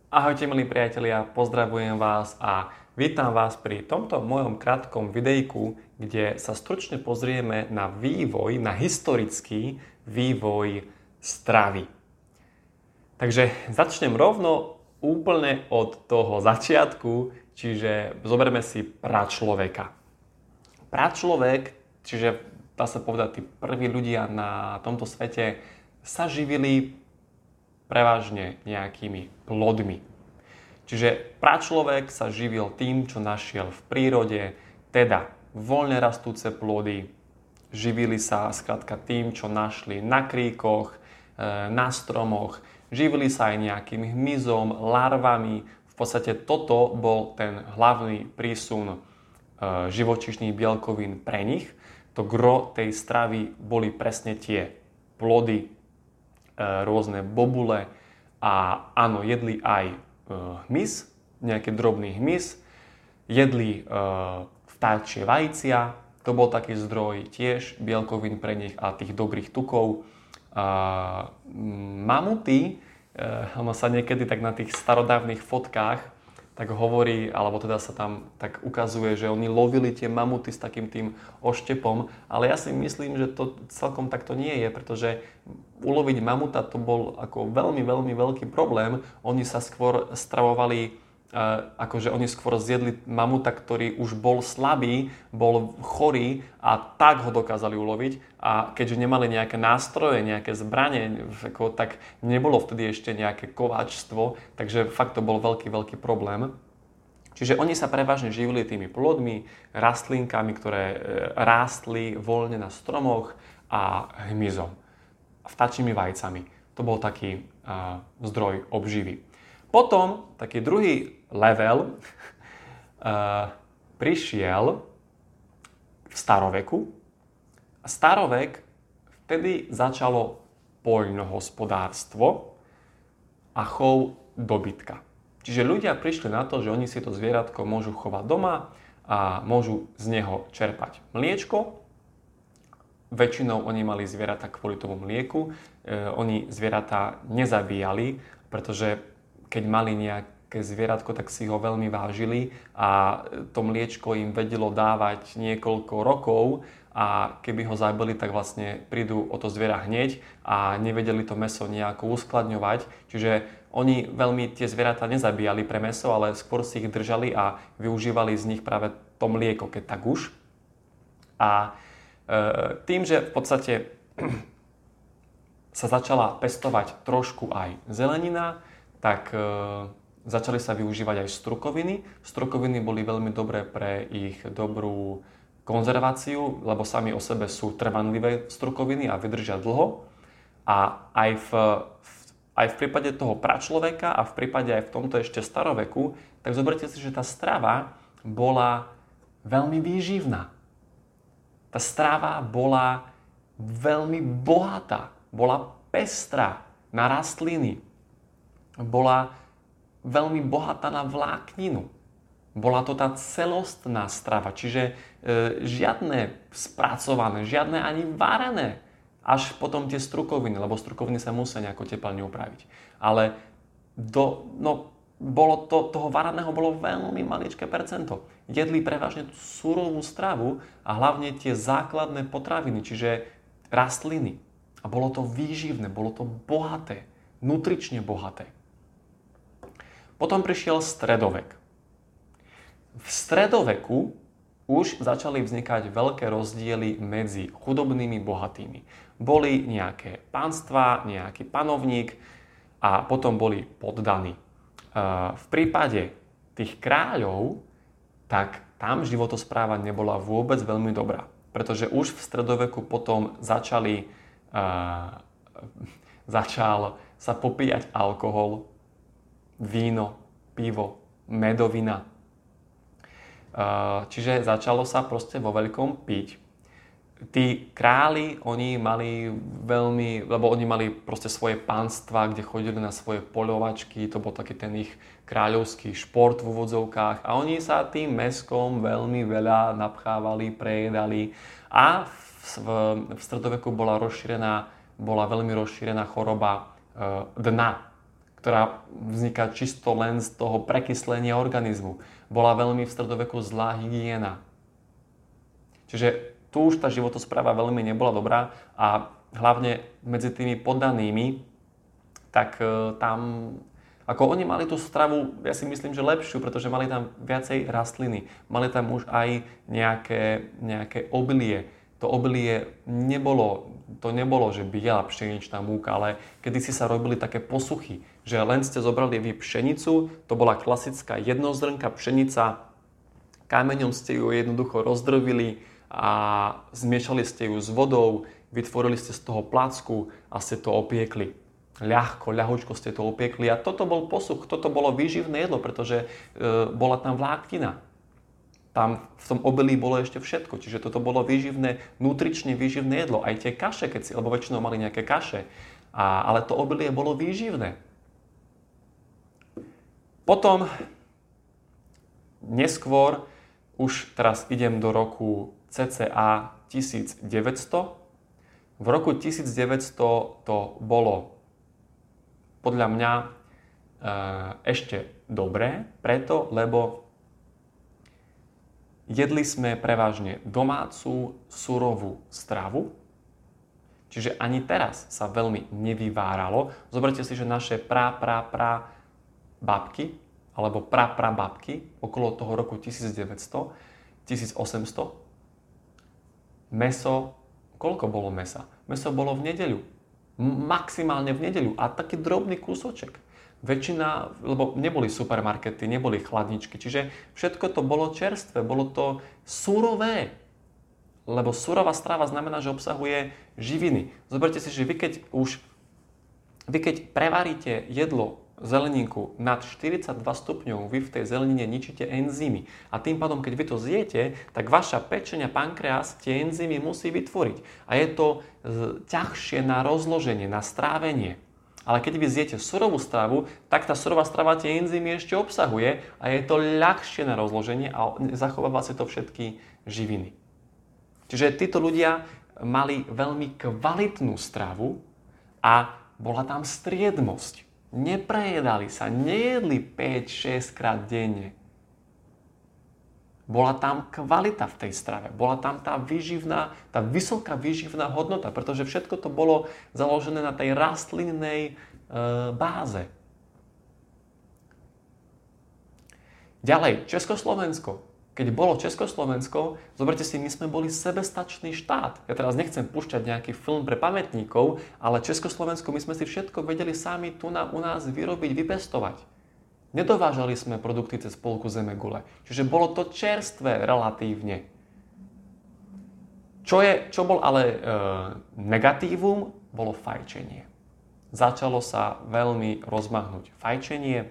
Ahojte milí priatelia, pozdravujem vás a vítam vás pri tomto mojom krátkom videjku, kde sa stručne pozrieme na historický vývoj stravy. Takže začnem rovno úplne od toho začiatku, čiže zoberme si pračloveka. Pračlovek, čiže dá sa povedať, tí prví ľudia na tomto svete sa živili prevažne nejakými plodmi. Čiže pračlovek sa živil tým, čo našiel v prírode, teda voľne rastúce plody, živili sa skrátka tým, čo našli na kríkoch, na stromoch, živili sa aj nejakým hmyzom, larvami. V podstate toto bol ten hlavný prísun živočíšnych bielkovín pre nich. To gro tej stravy boli presne tie plody, rôzne bobule a áno, jedli aj hmyz, nejaký drobný hmyz, jedli vtáčie vajcia, to bol taký zdroj tiež bielkovín pre nich a tých dobrých tukov. Mamuty, ono sa niekedy tak na tých starodávnych fotkách tak hovorí, alebo teda sa tam tak ukazuje, že oni lovili tie mamuty s takým tým oštepom, ale ja si myslím, že to celkom takto nie je, pretože uloviť mamuta to bol ako veľmi, veľmi veľký problém. Oni sa skôr stravovali, akože oni skôr zjedli mamuta, ktorý už bol slabý, bol chorý a tak ho dokázali uloviť. A keďže nemali nejaké nástroje, nejaké zbrane, tak nebolo vtedy ešte nejaké kováčstvo, takže fakt to bol veľký, veľký problém. Čiže oni sa prevažne živili tými plodmi, rastlinkami, ktoré rástli voľne na stromoch a hmyzom. Vtáčimi vajcami. To bol taký zdroj obživy. Potom taký druhý level prišiel v staroveku. A starovek, vtedy začalo poľnohospodárstvo a chov dobytka. Čiže ľudia prišli na to, že oni si to zvieratko môžu chovať doma a môžu z neho čerpať mliečko. Väčšinou oni mali zvieratá kvôli tomu mlieku. Oni zvieratá nezabíjali, pretože keď mali nejaké zvieratko, tak si ho veľmi vážili a to mliečko im vedelo dávať niekoľko rokov a keby ho zabili, tak vlastne prídu o to zviera hneď a nevedeli to mäso nejako uskladňovať. Čiže oni veľmi tie zvieratá nezabíjali pre mäso, ale skôr si ich držali a využívali z nich práve to mlieko, keď tak už. A tým, že v podstate sa začala pestovať trošku aj zelenina, tak začali sa využívať aj strukoviny. Strukoviny boli veľmi dobré pre ich dobrú konzerváciu, lebo sami o sebe sú trvanlivé strukoviny a vydržia dlho. A aj v prípade toho pračloveka a v prípade aj v tomto ešte staroveku, tak zoberte si, že tá strava bola veľmi výživná. Tá strava bola veľmi bohatá, bola pestrá na rastliny, bola veľmi bohatá na vlákninu. Bola to tá celostná strava, čiže žiadne spracované, žiadne ani varené. Až potom tie strukoviny, lebo strukoviny sa musia nejako teplne upraviť. Ale toho varaného bolo veľmi maličké percento. Jedli prevažne tú surovú stravu a hlavne tie základné potraviny, čiže rastliny. A bolo to výživné, bolo to bohaté, nutrične bohaté. Potom prišiel stredovek. V stredoveku už začali vznikať veľké rozdiely medzi chudobnými a bohatými. Boli nejaké panstvá, nejaký panovník a potom boli poddaní. V prípade tých kráľov, tak tam životospráva nebola vôbec veľmi dobrá. Pretože už v stredoveku potom začal sa popíjať alkohol, víno, pivo, medovina. Čiže začalo sa proste vo veľkom piť. Tí králi, oni mali proste svoje panstvá, kde chodili na svoje poľovačky, to bol taký ten ich kráľovský šport v úvodzovkách a oni sa tým mäskom veľmi veľa napchávali, prejedali a v stredoveku bola veľmi rozšírená choroba dna, ktorá vzniká čisto len z toho prekyslenia organizmu. Bola veľmi v stredoveku zlá hygiena. Čiže tu už tá životospráva veľmi nebola dobrá a hlavne medzi tými poddanými, tak tam, ako oni mali tú stravu, ja si myslím, že lepšiu, pretože mali tam viacej rastliny. Mali tam už aj nejaké obilie. To obilie to nebolo, že biela pšeničná múka, ale kedysi sa robili také posuchy, že len ste zobrali vy pšenicu, to bola klasická jednozrnka pšenica, kameňom ste ju jednoducho rozdrvili a zmiešali ste ju s vodou, vytvorili ste z toho placku a ste to opiekli. Ľahučko ste to opiekli a toto bol posuch, toto bolo výživné jedlo, pretože bola tam vláknina. Tam v tom obilí bolo ešte všetko, čiže toto bolo výživné, nutrične výživné jedlo. Aj tie kaše, lebo väčšinou mali nejaké kaše, ale to obilie bolo výživné. Potom, neskôr, už teraz idem do roku cca 1900. V roku 1900 to bolo podľa mňa ešte dobré, preto, lebo jedli sme prevažne domácu, surovú stravu, čiže ani teraz sa veľmi nevyváralo. Zoberte si, že naše babky, alebo babky okolo toho roku 1900, 1800, meso, koľko bolo mesa? Meso bolo v nedeľu, maximálne v nedeľu a taký drobný kúsoček. Väčšina, lebo neboli supermarkety, neboli chladničky, čiže všetko to bolo čerstvé, bolo to surové. Lebo surová strava znamená, že obsahuje živiny. Zoberte si, že vy keď prevaríte jedlo, zeleninku nad 42 stupňov, vy v tej zelenine ničíte enzymy. A tým pádom, keď vy to zjete, tak vaša pečeň a pankreas tie enzymy musí vytvoriť. A je to ťažšie na rozloženie, na strávenie. Ale keď vy zjete surovú stravu, tak tá surová strava tie enzymy ešte obsahuje a je to ľahšie na rozloženie a zachováva si to všetky živiny. Čiže títo ľudia mali veľmi kvalitnú stravu a bola tam striedmosť. Neprejedali sa, nejedli 5-6 krát denne. Bola tam kvalita v tej strave, bola tam tá vysoká výživná hodnota, pretože všetko to bolo založené na tej rastlinnej báze. Ďalej, Československo. Keď bolo Československo, zoberte si, my sme boli sebestačný štát. Ja teraz nechcem púšťať nejaký film pre pamätníkov, ale Československo, my sme si všetko vedeli sami tu u nás vyrobiť, vypestovať. Nedovážali sme produkty cez polku zemegule. Čiže bolo to čerstvé relatívne. Čo bol ale negatívum, bolo fajčenie. Začalo sa veľmi rozmahnúť fajčenie.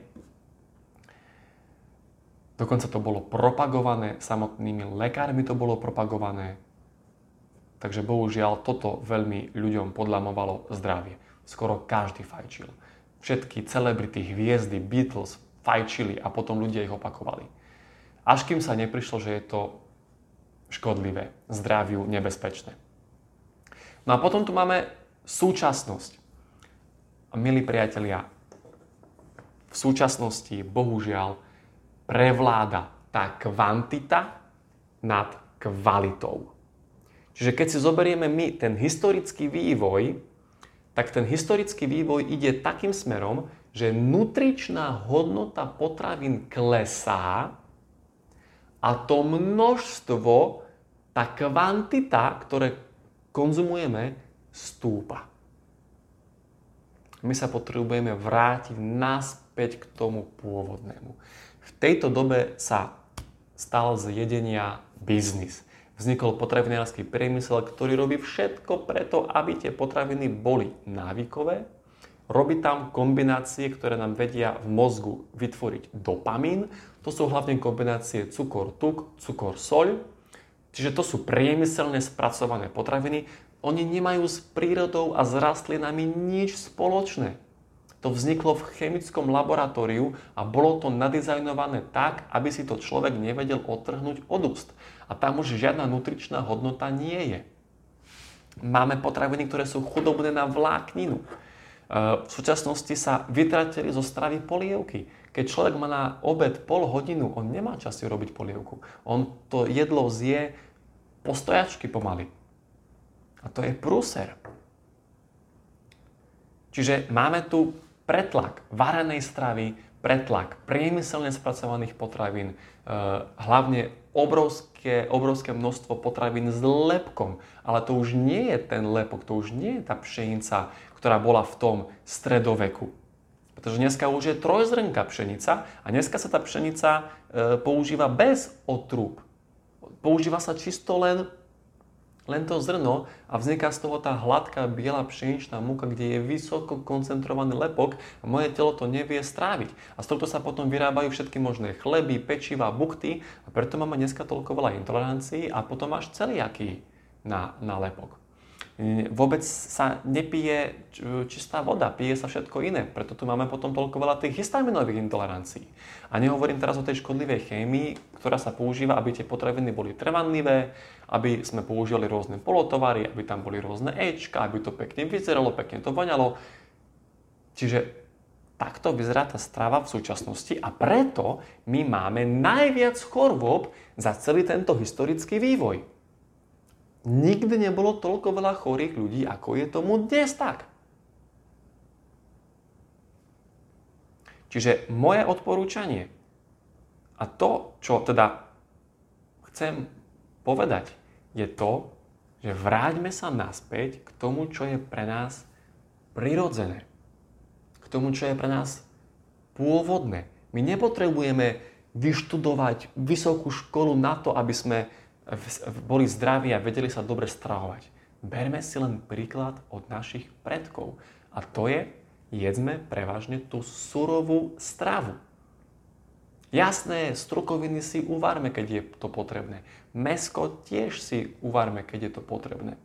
Dokonca to bolo propagované, samotnými lekármi to bolo propagované. Takže bohužiaľ toto veľmi ľuďom podlamovalo zdravie. Skoro každý fajčil. Všetky celebrity, hviezdy, Beatles fajčili a potom ľudia ich opakovali. Až kým sa neprišlo, že je to škodlivé, zdraviu nebezpečné. No a potom tu máme súčasnosť. A milí priatelia, v súčasnosti bohužiaľ prevláda tá kvantita nad kvalitou. Čiže keď si zoberieme my ten historický vývoj, tak ten historický vývoj ide takým smerom, že nutričná hodnota potravín klesá a to množstvo, tá kvantita, ktoré konzumujeme, stúpa. My sa potrebujeme vrátiť naspäť k tomu pôvodnému. V tejto dobe sa stal z jedenia biznis. Vznikol potravinársky priemysel, ktorý robí všetko preto, aby tie potraviny boli návykové. Robí tam kombinácie, ktoré nám vedia v mozgu vytvoriť dopamín. To sú hlavne kombinácie cukor-tuk, cukor-soľ. Čiže to sú priemyselne spracované potraviny. Oni nemajú s prírodou a s rastlinami nič spoločné. To vzniklo v chemickom laboratóriu a bolo to nadizajnované tak, aby si to človek nevedel odtrhnúť od úst. A tam už žiadna nutričná hodnota nie je. Máme potraviny, ktoré sú chudobné na vlákninu. V súčasnosti sa vytratili zo stravy polievky. Keď človek má na obed pol hodinu, on nemá čas si robiť polievku. On to jedlo zje po stojačky pomaly. A to je prúser. Čiže máme tu pretlak varenej stravy, pretlak priemyselne spracovaných potravín, hlavne obrovské množstvo potravín s lepkom. Ale to už nie je ten lepok, to už nie je tá pšenica, ktorá bola v tom stredoveku. Pretože dneska už je trojzrnká pšenica a dneska sa tá pšenica používa bez otrúb. Používa sa čisto len to zrno a vzniká z toho tá hladká biela pšeničná múka, kde je vysoko koncentrovaný lepok a moje telo to nevie stráviť. A z tohto sa potom vyrábajú všetky možné chleby, pečivá, buchty a preto máme dneska toľko veľa intolerancií a potom máš celiaký na lepok. Vôbec sa nepije čistá voda, pije sa všetko iné. Preto tu máme potom toľko veľa tých histaminových intolerancií. A nehovorím teraz o tej škodlivej chémii, ktorá sa používa, aby tie potraviny boli trvanlivé, aby sme používali rôzne polotovary, aby tam boli rôzne éčka, aby to pekne vyzeralo, pekne to voňalo. Čiže takto vyzerá tá strava v súčasnosti a preto my máme najviac chorôb za celý tento historický vývoj. Nikdy nebolo toľko veľa chorých ľudí, ako je tomu dnes tak. Čiže moje odporúčanie a to, čo teda chcem povedať, je to, že vráťme sa naspäť k tomu, čo je pre nás prirodzené. K tomu, čo je pre nás pôvodné. My nepotrebujeme vyštudovať vysokú školu na to, aby sme boli zdraví a vedeli sa dobre stravovať. Berme si len príklad od našich predkov. A to je, jedzme prevažne tú surovú stravu. Jasné, strukoviny si uvarme, keď je to potrebné. Mäsko tiež si uvarme, keď je to potrebné.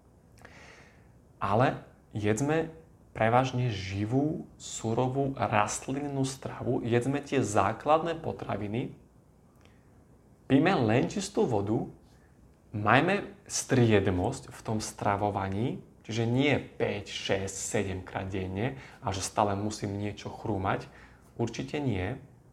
Ale jedzme prevažne živú, surovú rastlinnú stravu. Jedzme tie základné potraviny. Pijme len čistú vodu, majme striedmosť v tom stravovaní, čiže nie 5, 6, 7 krát denne a že stále musím niečo chrúmať. Určite nie.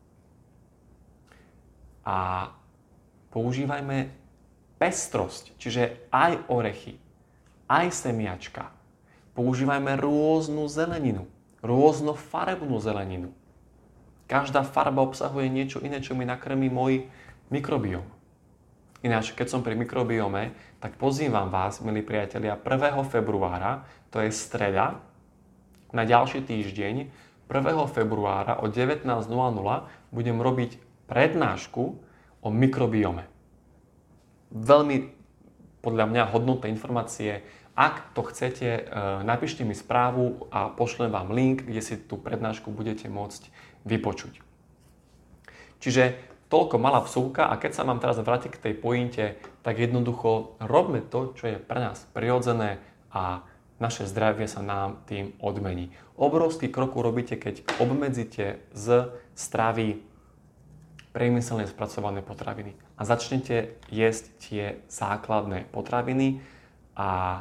A používajme pestrosť, čiže aj orechy, aj semiačka. Používajme rôznu zeleninu, rôznofarebnú zeleninu. Každá farba obsahuje niečo iné, čo mi nakrmí môj mikrobióm. Ináč, keď som pri mikrobiome, tak pozývam vás, milí priatelia, 1. februára, to je streda, na ďalší týždeň, 1. februára o 19:00 budem robiť prednášku o mikrobiome. Veľmi, podľa mňa, hodnotné informácie. Ak to chcete, napíšte mi správu a pošlem vám link, kde si tú prednášku budete môcť vypočuť. Čiže toľko malá vsúvka a keď sa mám teraz vrátiť k tej pointe, tak jednoducho robme to, čo je pre nás prirodzené a naše zdravie sa nám tým odmení. Obrovský krok urobíte, keď obmedzíte z stravy priemyselne spracované potraviny a začnete jesť tie základné potraviny a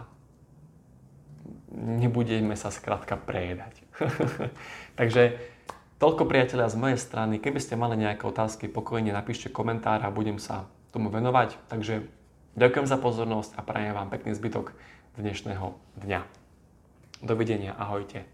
nebudeme sa skrátka prejedať. Takže toľko, priatelia, z mojej strany. Keby ste mali nejaké otázky, pokojne napíšte komentár a budem sa tomu venovať. Takže ďakujem za pozornosť a prajem vám pekný zbytok dnešného dňa. Dovidenia, ahojte.